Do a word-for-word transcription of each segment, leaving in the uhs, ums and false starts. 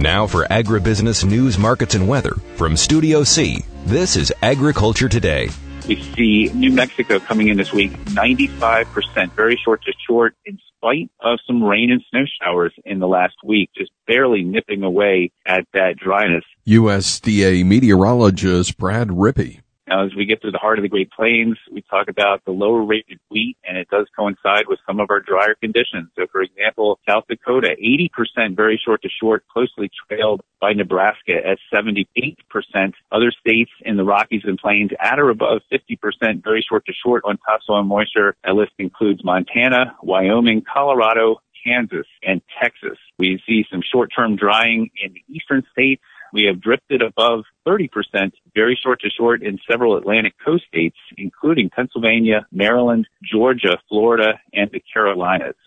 Now for agribusiness news, markets, and weather from Studio C, this is Agriculture Today. We see New Mexico coming in this week, ninety-five percent, very short to short, in spite of some rain and snow showers in the last week, just barely nipping away at that dryness. U S D A meteorologist Brad Rippey. Now, as we get to the heart of the Great Plains, we talk about the lower rated wheat, and it does coincide with some of our drier conditions. So, for example, South Dakota, eighty percent very short to short, closely trailed by Nebraska at seventy-eight percent. Other states in the Rockies and Plains at or above fifty percent very short to short on topsoil moisture. That list includes Montana, Wyoming, Colorado, Kansas, and Texas. We see some short-term drying in the eastern states. We have drifted above thirty percent, very short to short, in several Atlantic coast states, including Pennsylvania, Maryland, Georgia, Florida, and the Carolinas.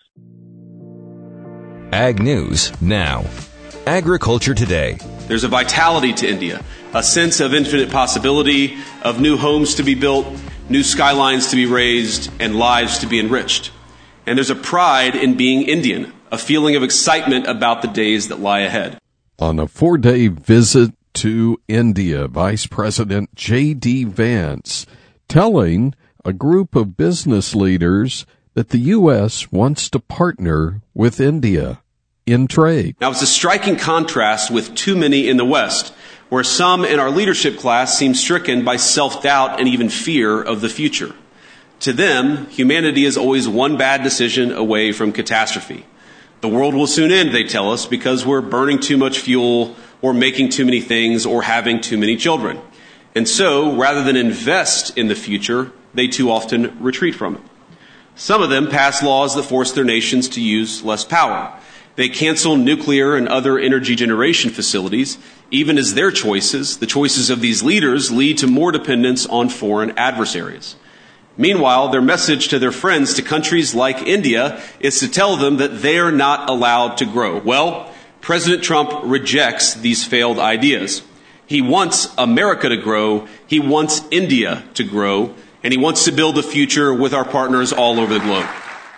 Ag News now. Agriculture Today. There's a vitality to India, a sense of infinite possibility, of new homes to be built, new skylines to be raised, and lives to be enriched. And there's a pride in being Indian, a feeling of excitement about the days that lie ahead. On a four-day visit to India, Vice President J D. Vance telling a group of business leaders that the U S wants to partner with India in trade. Now, it's a striking contrast with too many in the West, where some in our leadership class seem stricken by self-doubt and even fear of the future. To them, humanity is always one bad decision away from catastrophe. The world will soon end, they tell us, because we're burning too much fuel or making too many things or having too many children. And so, rather than invest in the future, they too often retreat from it. Some of them pass laws that force their nations to use less power. They cancel nuclear and other energy generation facilities, even as their choices, the choices of these leaders, lead to more dependence on foreign adversaries. Meanwhile, their message to their friends, to countries like India, is to tell them that they're not allowed to grow. Well, President Trump rejects these failed ideas. He wants America to grow, he wants India to grow, and he wants to build a future with our partners all over the globe.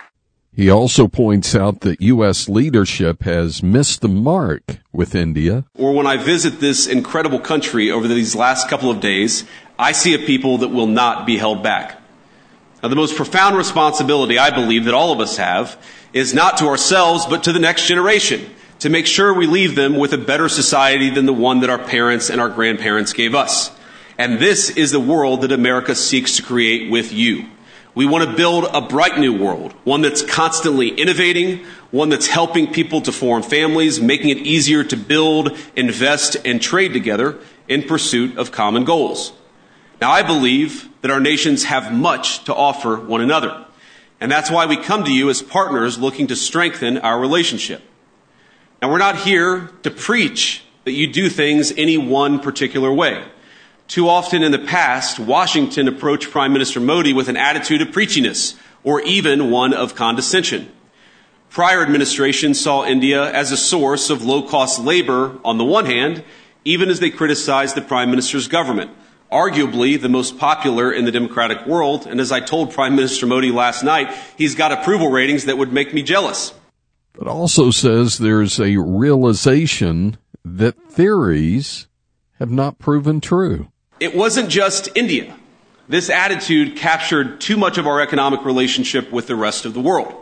He also points out that U S leadership has missed the mark with India. Or when I visit this incredible country over these last couple of days, I see a people that will not be held back. Now, the most profound responsibility, I believe, that all of us have is not to ourselves, but to the next generation, to make sure we leave them with a better society than the one that our parents and our grandparents gave us. And this is the world that America seeks to create with you. We want to build a bright new world, one that's constantly innovating, one that's helping people to form families, making it easier to build, invest, and trade together in pursuit of common goals. Now, I believe that our nations have much to offer one another. And that's why we come to you as partners looking to strengthen our relationship. Now, we're not here to preach that you do things any one particular way. Too often in the past, Washington approached Prime Minister Modi with an attitude of preachiness, or even one of condescension. Prior administrations saw India as a source of low-cost labor on the one hand, even as they criticized the Prime Minister's government. Arguably the most popular in the democratic world, and as I told Prime Minister Modi last night, he's got approval ratings that would make me jealous. But also says there's a realization that theories have not proven true. It wasn't just India. This attitude captured too much of our economic relationship with the rest of the world.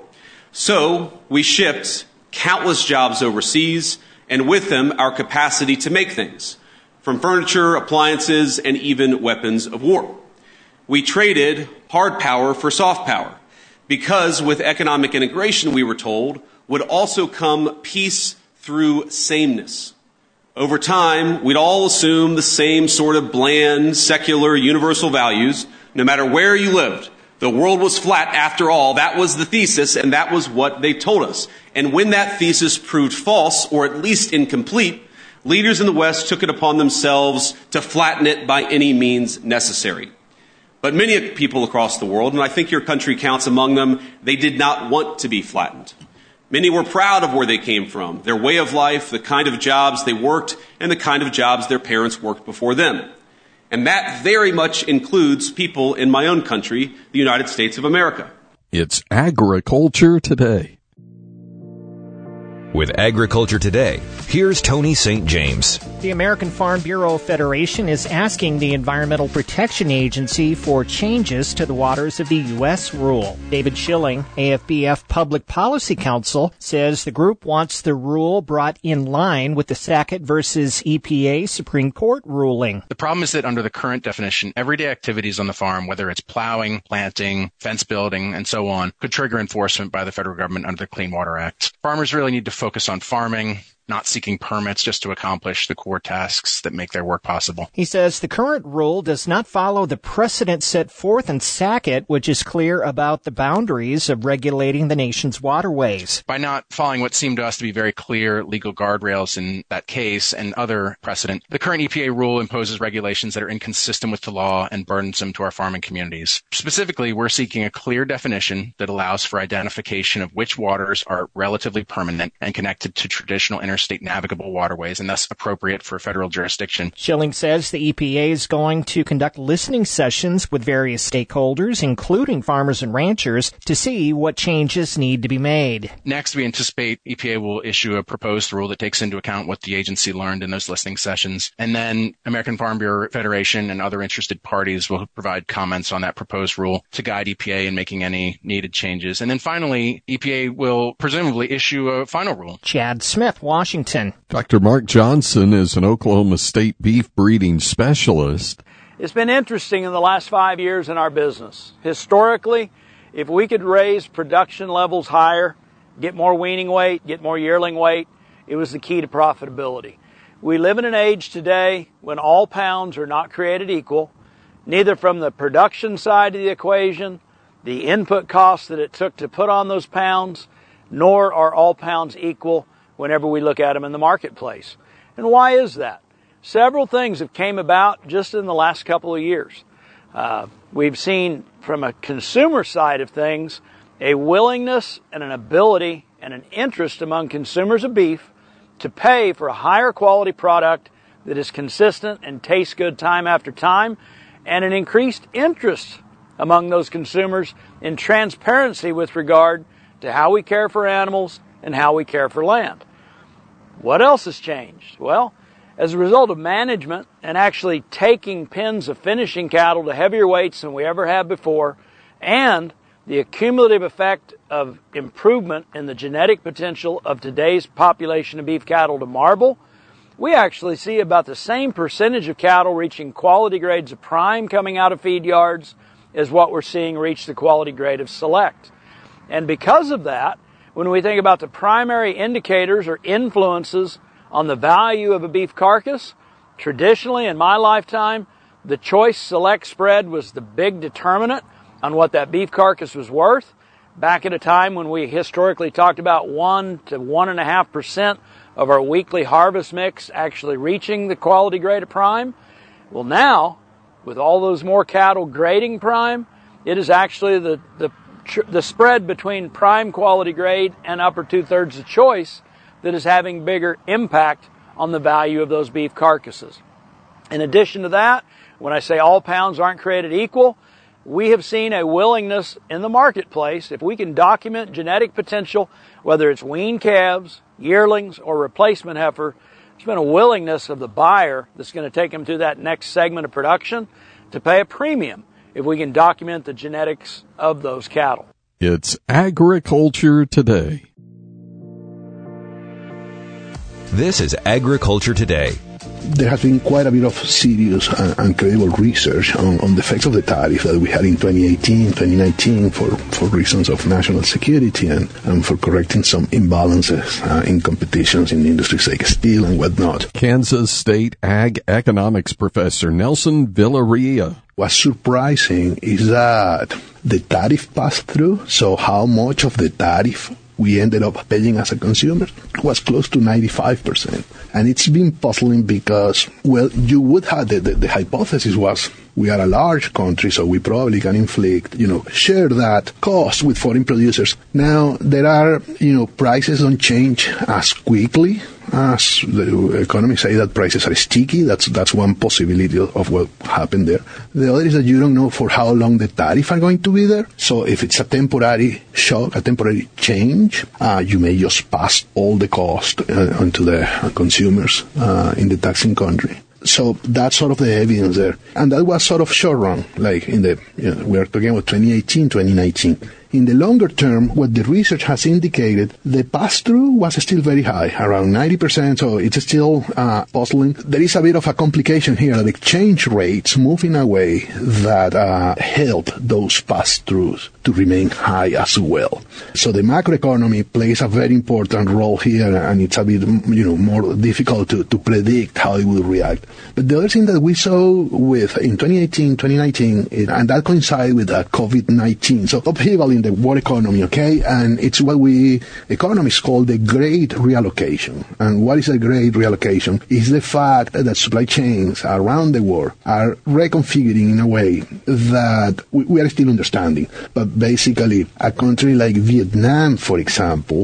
So we shipped countless jobs overseas, and with them our capacity to make things, from furniture, appliances, and even weapons of war. We traded hard power for soft power, because with economic integration, we were told, would also come peace through sameness. Over time, we'd all assume the same sort of bland, secular, universal values, no matter where you lived. The world was flat after all. That was the thesis, and that was what they told us. And when that thesis proved false, or at least incomplete, leaders in the West took it upon themselves to flatten it by any means necessary. But many people across the world, and I think your country counts among them, they did not want to be flattened. Many were proud of where they came from, their way of life, the kind of jobs they worked, and the kind of jobs their parents worked before them. And that very much includes people in my own country, the United States of America. It's Agriculture Today. With Agriculture Today, here's Tony Saint James. The American Farm Bureau Federation is asking the Environmental Protection Agency for changes to the Waters of the U S rule. David Schilling, A F B F Public Policy Counsel, says the group wants the rule brought in line with the Sackett versus E P A Supreme Court ruling. The problem is that under the current definition, everyday activities on the farm, whether it's plowing, planting, fence building, and so on, could trigger enforcement by the federal government under the Clean Water Act. Farmers really need to focus on farming, not seeking permits just to accomplish the core tasks that make their work possible. He says the current rule does not follow the precedent set forth in Sackett, which is clear about the boundaries of regulating the nation's waterways. By not following what seemed to us to be very clear legal guardrails in that case and other precedent, the current E P A rule imposes regulations that are inconsistent with the law and burdensome to our farming communities. Specifically, we're seeking a clear definition that allows for identification of which waters are relatively permanent and connected to traditional interstate state navigable waterways and thus appropriate for federal jurisdiction. Schilling says the E P A is going to conduct listening sessions with various stakeholders, including farmers and ranchers, to see what changes need to be made. Next, we anticipate E P A will issue a proposed rule that takes into account what the agency learned in those listening sessions. And then American Farm Bureau Federation and other interested parties will provide comments on that proposed rule to guide E P A in making any needed changes. And then finally, E P A will presumably issue a final rule. Chad Smith, Washington. Doctor Mark Johnson is an Oklahoma State beef breeding specialist. It's been interesting in the last five years in our business. Historically, if we could raise production levels higher, get more weaning weight, get more yearling weight, it was the key to profitability. We live in an age today when all pounds are not created equal, neither from the production side of the equation, the input costs that it took to put on those pounds, nor are all pounds equal whenever we look at them in the marketplace. And why is that? Several things have came about just in the last couple of years. Uh, we've seen from a consumer side of things a willingness and an ability and an interest among consumers of beef to pay for a higher quality product that is consistent and tastes good time after time, and an increased interest among those consumers in transparency with regard to how we care for animals and how we care for land. What else has changed? Well, as a result of management and actually taking pens of finishing cattle to heavier weights than we ever have before, and the accumulative effect of improvement in the genetic potential of today's population of beef cattle to marble, we actually see about the same percentage of cattle reaching quality grades of prime coming out of feed yards as what we're seeing reach the quality grade of select. And because of that, when we think about the primary indicators or influences on the value of a beef carcass, traditionally in my lifetime, the choice select spread was the big determinant on what that beef carcass was worth. Back at a time when we historically talked about one to one and a half percent of our weekly harvest mix actually reaching the quality grade of prime. Well, now, with all those more cattle grading prime, it is actually the, the the spread between prime quality grade and upper two-thirds of choice that is having bigger impact on the value of those beef carcasses. In addition to that, when I say all pounds aren't created equal, we have seen a willingness in the marketplace, if we can document genetic potential, whether it's wean calves, yearlings, or replacement heifer, there's been a willingness of the buyer that's going to take them through that next segment of production to pay a premium if we can document the genetics of those cattle. It's Agriculture Today. This is Agriculture Today. There has been quite a bit of serious and, and credible research on, on the effects of the tariff that we had in twenty eighteen, twenty nineteen for, for reasons of national security and, and for correcting some imbalances uh, in competitions in industries like steel and whatnot. Kansas State Ag Economics Professor Nelson Villarreal. What's surprising is that the tariff passed through, so how much of the tariff we ended up paying as a consumer was close to ninety-five percent. And it's been puzzling because, well, you would have, the, the, the hypothesis was We are a large country, so we probably can inflict, you know, share that cost with foreign producers. Now, there are, you know, prices don't change as quickly as the economists say that prices are sticky. That's that's one possibility of what happened there. The other is that you don't know for how long the tariffs are going to be there. So if it's a temporary shock, a temporary change, uh, you may just pass all the cost uh, onto the consumers uh, in the taxing country. So that's sort of the evidence there. And that was sort of short run, like in the, you know, we are talking about twenty eighteen, twenty nineteen. In the longer term, what the research has indicated, the pass-through was still very high, around ninety percent, so it's still uh, puzzling. There is a bit of a complication here, that exchange rates move in a way that uh, help those pass-throughs to remain high as well. So the macroeconomy plays a very important role here, and it's a bit, you know, more difficult to, to predict how it will react. But the other thing that we saw with in twenty eighteen, twenty nineteen, and that coincided with uh, COVID nineteen, so upheaval in the world economy, okay? And it's what we economists call the great reallocation. And what is a great reallocation? Is the fact that supply chains around the world are reconfiguring in a way that we, we are still understanding. But basically, a country like Vietnam, for example,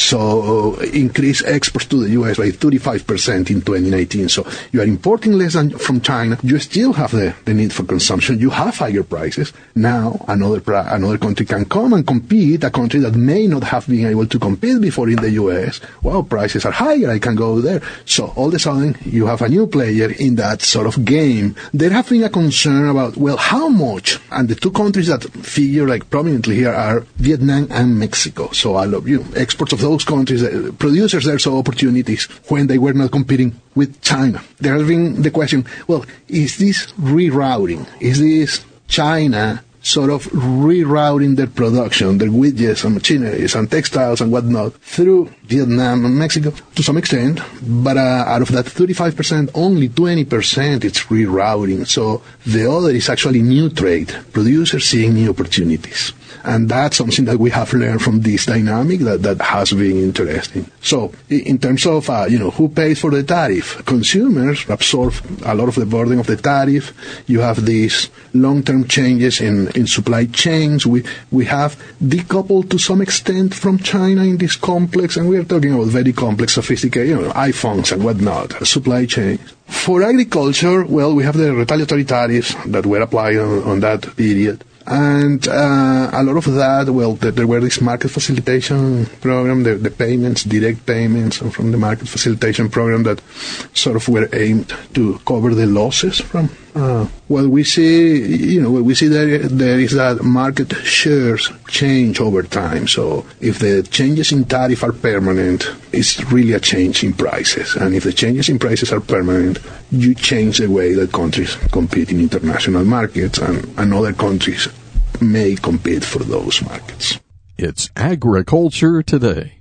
so increase exports to the U S by thirty-five percent in twenty nineteen. So you are importing less than from China. You still have the, the need for consumption. You have higher prices. Now another another country can come and compete, a country that may not have been able to compete before in the U S. Well, prices are higher. I can go there. So all of a sudden, you have a new player in that sort of game. There have been a concern about, well, how much? And the two countries that figure like prominently here are Vietnam and Mexico. So I love, you know, exports of those countries, uh, producers there saw opportunities when they were not competing with China. There has been the question, well, is this rerouting? Is this China sort of rerouting their production, their widgets and machineries and textiles and whatnot through Vietnam and Mexico to some extent, but uh, out of that thirty-five percent, only twenty percent it's rerouting. So the other is actually new trade, producers seeing new opportunities. And that's something that we have learned from this dynamic that, that has been interesting. So in terms of, uh, you know, who pays for the tariff? Consumers absorb a lot of the burden of the tariff. You have these long-term changes in, in supply chains. We, we have decoupled to some extent from China in this complex, and we are talking about very complex, sophisticated, you know, iPhones and whatnot, supply chains. For agriculture, well, we have the retaliatory tariffs that were applied on, on that period. And uh, a lot of that, well, there, there were this market facilitation program, the, the payments, direct payments from the market facilitation program that sort of were aimed to cover the losses from. Uh, what we see, you know, what we see there, there is that market shares change over time. So if the changes in tariff are permanent, it's really a change in prices. And if the changes in prices are permanent, you change the way that countries compete in international markets, and, and other countries may compete for those markets. It's Agriculture Today.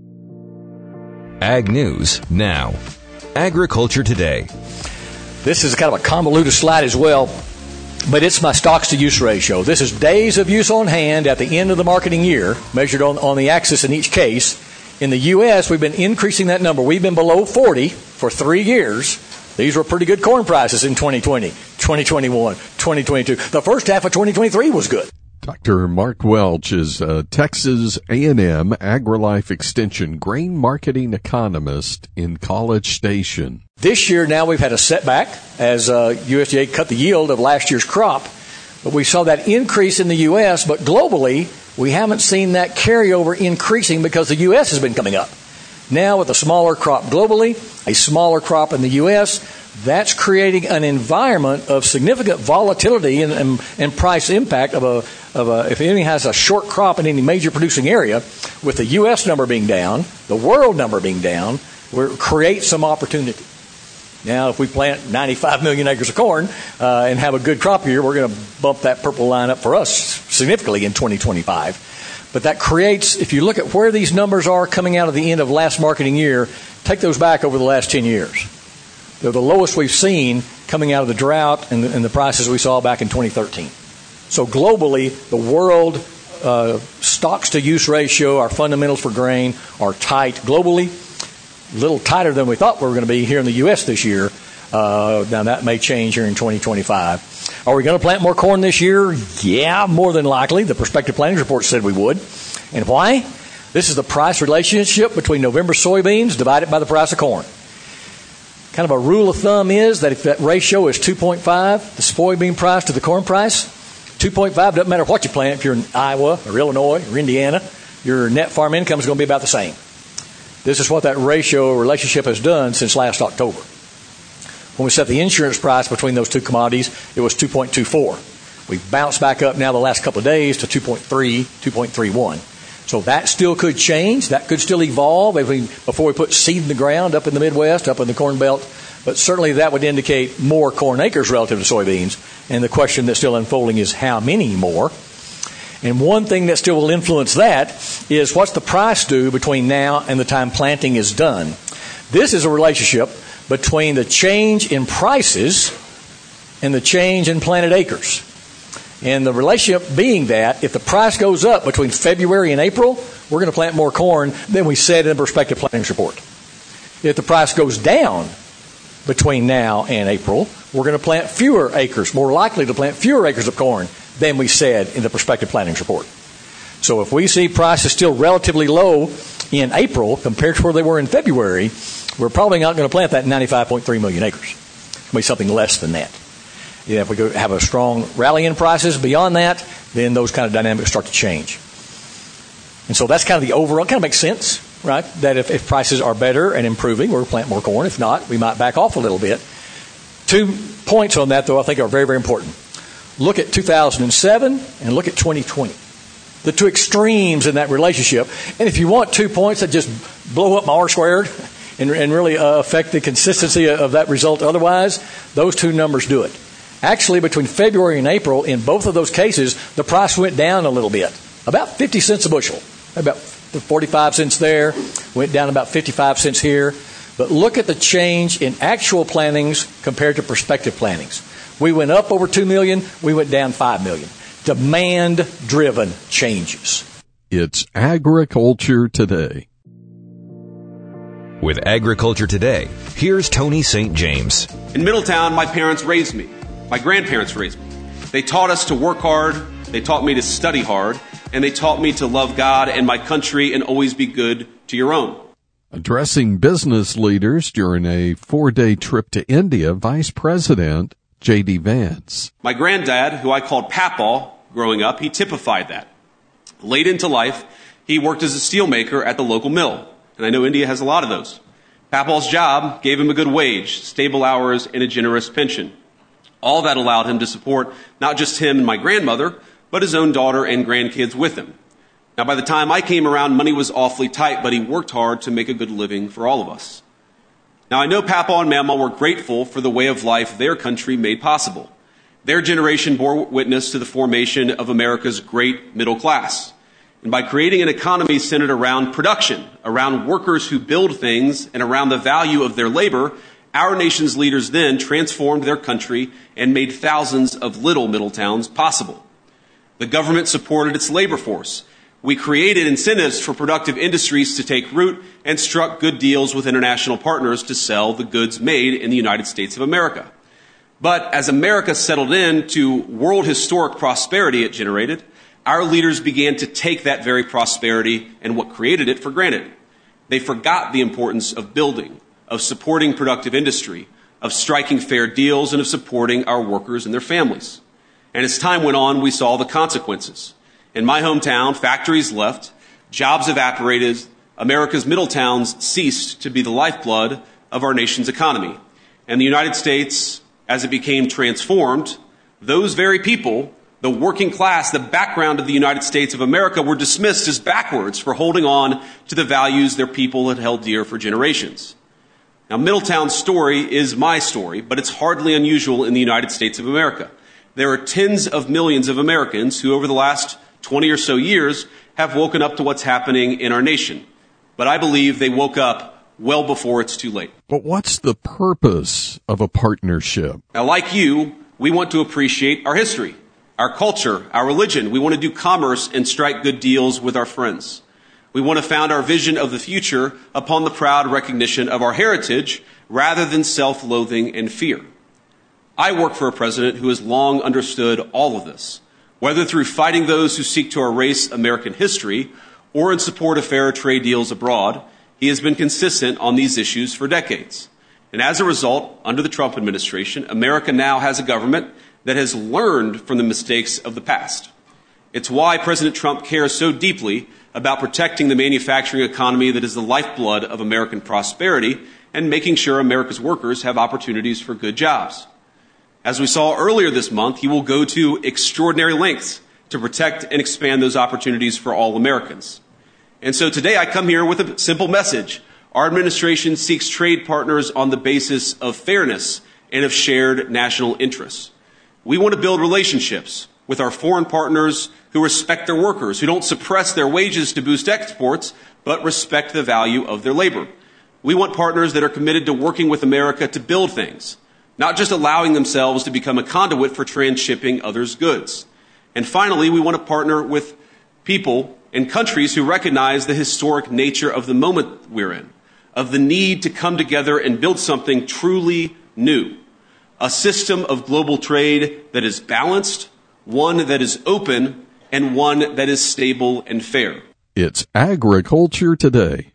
Ag News Now. Agriculture Today. This is kind of a convoluted slide as well, but it's my stocks to use ratio. This is days of use on hand at the end of the marketing year, measured on, on the axis in each case. In the U S, we've been increasing that number. We've been below forty for three years. These were pretty good corn prices in twenty twenty, twenty twenty-one, twenty twenty-two. The first half of twenty twenty-three was good. Doctor Mark Welch is a Texas A and M AgriLife Extension grain marketing economist in College Station. This year now we've had a setback as uh, U S D A cut the yield of last year's crop. But we saw that increase in the U S, but globally we haven't seen that carryover increasing because the U S has been coming up. Now with a smaller crop globally, a smaller crop in the U S, that's creating an environment of significant volatility and, and, and price impact of a, of a, if anything has a short crop in any major producing area, with the U S number being down, the world number being down, we create some opportunity. Now, if we plant ninety-five million acres of corn uh, and have a good crop year, we're going to bump that purple line up for us significantly in twenty twenty-five. But that creates, if you look at where these numbers are coming out of the end of last marketing year, take those back over the last ten years. They're the lowest we've seen coming out of the drought and the, and the prices we saw back in twenty thirteen. So globally, the world uh, stocks-to-use ratio, our fundamentals for grain, are tight globally. A little tighter than we thought we were going to be here in the U S this year. Uh, now, that may change here in twenty twenty-five. Are we going to plant more corn this year? Yeah, more than likely. The prospective planning report said we would. And why? This is the price relationship between November soybeans divided by the price of corn. Kind of a rule of thumb is that if that ratio is two point five, the soybean price to the corn price, two point five, doesn't matter what you plant. If you're in Iowa or Illinois or Indiana, your net farm income is going to be about the same. This is what that ratio relationship has done since last October. When we set the insurance price between those two commodities, it was two point two four. We've bounced back up now the last couple of days to two point three, two point three one. So that still could change. That could still evolve if we, before we put seed in the ground up in the Midwest, up in the Corn Belt. But certainly that would indicate more corn acres relative to soybeans. And the question that's still unfolding is how many more? And one thing that still will influence that is what's the price do between now and the time planting is done. This is a relationship between the change in prices and the change in planted acres. And the relationship being that if the price goes up between February and April, we're going to plant more corn than we said in the prospective planning report. If the price goes down between now and April, we're going to plant fewer acres, more likely to plant fewer acres of corn than we said in the prospective planning report. So if we see prices still relatively low in April compared to where they were in February, we're probably not going to plant that ninety-five point three million acres. It'll be something less than that. Yeah, if we go have a strong rally in prices beyond that, then those kind of dynamics start to change. And so that's kind of the overall, kind of makes sense, right? That if, if prices are better and improving, we'll plant more corn. If not, we might back off a little bit. Two points on that, though, I think are very, very important. Look at two thousand seven and look at twenty twenty. The two extremes in that relationship. And if you want two points that just blow up my R squared and, and really uh, affect the consistency of that result otherwise, those two numbers do it. Actually, between February and April, in both of those cases, the price went down a little bit, about fifty cents a bushel, about forty-five cents there, went down about fifty-five cents here. But look at the change in actual plantings compared to prospective plantings. We went up over two million, we went down five million. Demand-driven changes. It's Agriculture Today. With Agriculture Today, here's Tony Saint James. In Middletown, my parents raised me. My grandparents raised me. They taught us to work hard, they taught me to study hard, and they taught me to love God and my country and always be good to your own. Addressing business leaders during a four-day trip to India, Vice President J D Vance. My granddad, who I called Papaw growing up, he typified that. Late into life, he worked as a steelmaker at the local mill, and I know India has a lot of those. Papaw's job gave him a good wage, stable hours, and a generous pension. All that allowed him to support not just him and my grandmother, but his own daughter and grandkids with him. Now, by the time I came around, money was awfully tight, but he worked hard to make a good living for all of us. Now, I know Papaw and Mama were grateful for the way of life their country made possible. Their generation bore witness to the formation of America's great middle class. And by creating an economy centered around production, around workers who build things, and around the value of their labor, our nation's leaders then transformed their country and made thousands of little Middletowns possible. The government supported its labor force. We created incentives for productive industries to take root and struck good deals with international partners to sell the goods made in the United States of America. But as America settled into world historic prosperity it generated, our leaders began to take that very prosperity and what created it for granted. They forgot the importance of building, of supporting productive industry, of striking fair deals, and of supporting our workers and their families. And as time went on, we saw the consequences. In my hometown, factories left, jobs evaporated, America's middle towns ceased to be the lifeblood of our nation's economy. And the United States, as it became transformed, those very people, the working class, the background of the United States of America, were dismissed as backwards for holding on to the values their people had held dear for generations. Now, Middletown's story is my story, but it's hardly unusual in the United States of America. There are tens of millions of Americans who, over the last twenty or so years, have woken up to what's happening in our nation. But I believe they woke up well before it's too late. But what's the purpose of a partnership? Now, like you, we want to appreciate our history, our culture, our religion. We want to do commerce and strike good deals with our friends. We want to found our vision of the future upon the proud recognition of our heritage rather than self-loathing and fear. I work for a president who has long understood all of this, whether through fighting those who seek to erase American history or in support of fairer trade deals abroad. He has been consistent on these issues for decades. And as a result, under the Trump administration, America now has a government that has learned from the mistakes of the past. It's why President Trump cares so deeply about protecting the manufacturing economy that is the lifeblood of American prosperity and making sure America's workers have opportunities for good jobs. As we saw earlier this month, he will go to extraordinary lengths to protect and expand those opportunities for all Americans. And so today I come here with a simple message. Our administration seeks trade partners on the basis of fairness and of shared national interests. We want to build relationships with our foreign partners who respect their workers, who don't suppress their wages to boost exports, but respect the value of their labor. We want partners that are committed to working with America to build things, not just allowing themselves to become a conduit for transshipping others' goods. And finally, we want to partner with people and countries who recognize the historic nature of the moment we're in, of the need to come together and build something truly new, a system of global trade that is balanced, one that is open, and one that is stable and fair. It's Agriculture Today.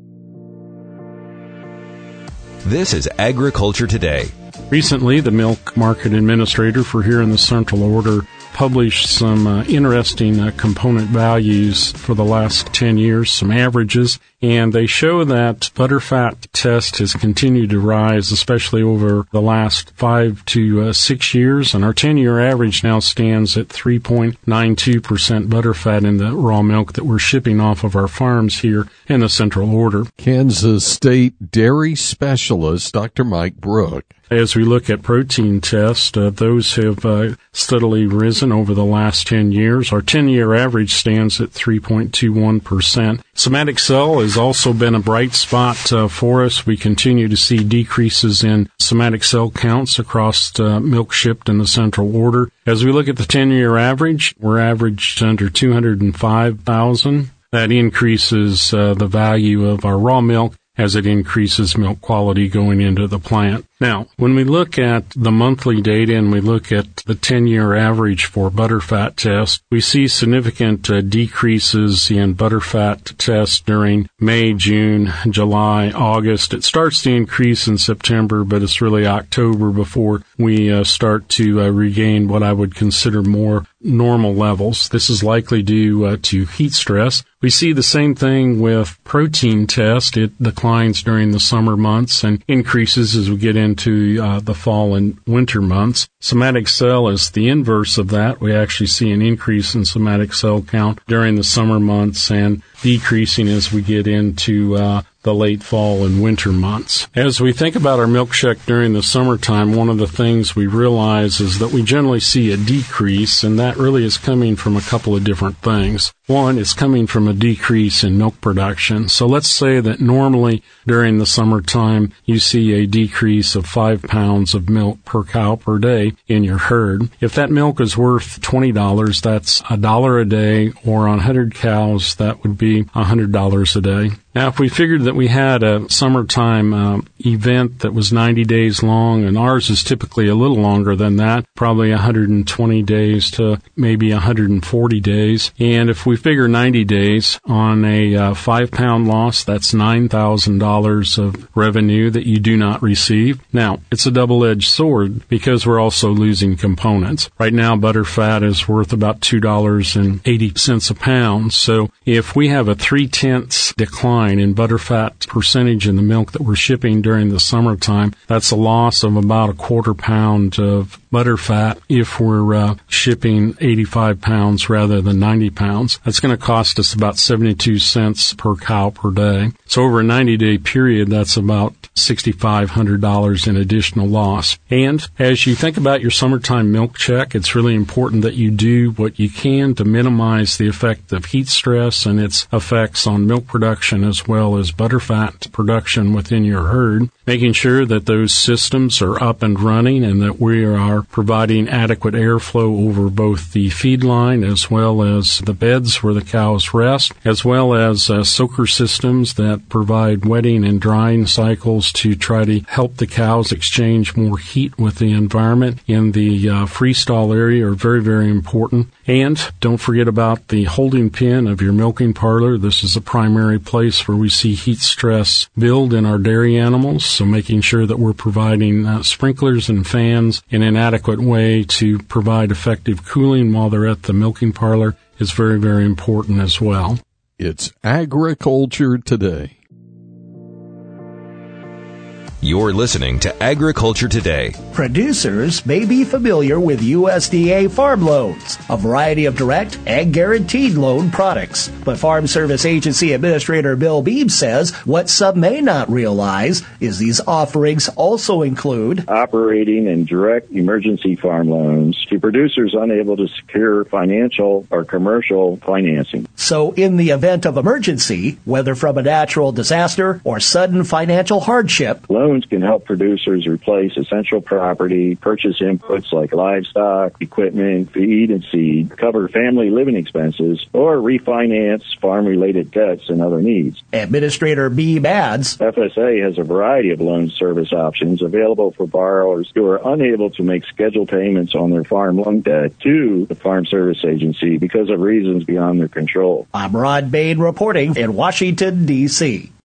This is Agriculture Today. Recently, the Milk Market Administrator for here in the Central Order published some uh, interesting uh, component values for the last ten years, some averages, and they show that butterfat test has continued to rise, especially over the last five to uh, six years, and our ten-year average now stands at three point nine two percent butterfat in the raw milk that we're shipping off of our farms here in the Central Order. Kansas State dairy specialist Doctor Mike Brook. As we look at protein tests, uh, those have uh, steadily risen over the last ten years. Our ten-year average stands at three point two one percent. Somatic cell has also been a bright spot uh, for us. We continue to see decreases in somatic cell counts across uh, milk shipped in the Central Order. As we look at the ten-year average, we're averaged under two hundred five thousand. That increases uh, the value of our raw milk as it increases milk quality going into the plant. Now, when we look at the monthly data and we look at the ten-year average for butterfat test, we see significant uh, decreases in butterfat test during May, June, July, August. It starts to increase in September, but it's really October before we uh, start to uh, regain what I would consider more normal levels. This is likely due uh, to heat stress. We see the same thing with protein test. It declines during the summer months and increases as we get into uh, the fall and winter months. Somatic cell is the inverse of that. We actually see an increase in somatic cell count during the summer months and decreasing as we get into uh, the late fall and winter months. As we think about our milk check during the summertime, one of the things we realize is that we generally see a decrease, and that really is coming from a couple of different things. One, it's coming from a decrease in milk production. So let's say that normally during the summertime you see a decrease of five pounds of milk per cow per day in your herd. If that milk is worth twenty dollars, that's a dollar a day, or on one hundred cows, that would be one hundred dollars a day. Now, if we figured that we had a summertime uh, event that was ninety days long, and ours is typically a little longer than that, probably one hundred twenty days to maybe one hundred forty days, and if we figure ninety days on a uh, five-pound loss, that's nine thousand dollars of revenue that you do not receive. Now, it's a double-edged sword because we're also losing components. Right now, butterfat is worth about two dollars and eighty cents a pound, so if we have a three-tenths decline in butterfat percentage in the milk that we're shipping during the summertime, that's a loss of about a quarter pound of butterfat if we're uh, shipping eighty-five pounds rather than ninety pounds. That's going to cost us about seventy-two cents per cow per day. So over a ninety-day period, that's about six thousand five hundred dollars in additional loss. And as you think about your summertime milk check, it's really important that you do what you can to minimize the effect of heat stress and its effects on milk production as well as butterfat production within your herd. making sure that those systems are up and running and that we are providing adequate airflow over both the feed line as well as the beds where the cows rest, as well as uh, soaker systems that provide wetting and drying cycles to try to help the cows exchange more heat with the environment in the uh, freestall area are very, very important. And don't forget about the holding pen of your milking parlor. This is a primary place where we see heat stress build in our dairy animals, so making sure that we're providing uh, sprinklers and fans in an adequate way to provide effective cooling while they're at the milking parlor is very, very important as well. It's Agriculture Today. You're listening to Agriculture Today. Producers may be familiar with U S D A farm loans, a variety of direct and guaranteed loan products. But Farm Service Agency Administrator Bill Beebe says what some may not realize is these offerings also include operating and direct emergency farm loans to producers unable to secure financial or commercial financing. So in the event of emergency, whether from a natural disaster or sudden financial hardship, loans can help producers replace essential property, purchase inputs like livestock, equipment, feed, and seed, cover family living expenses, or refinance farm-related debts and other needs. Administrator Beebe adds, F S A has a variety of loan service options available for borrowers who are unable to make scheduled payments on their farm loan debt to the Farm Service Agency because of reasons beyond their control. I'm Rod Bain reporting in Washington, D C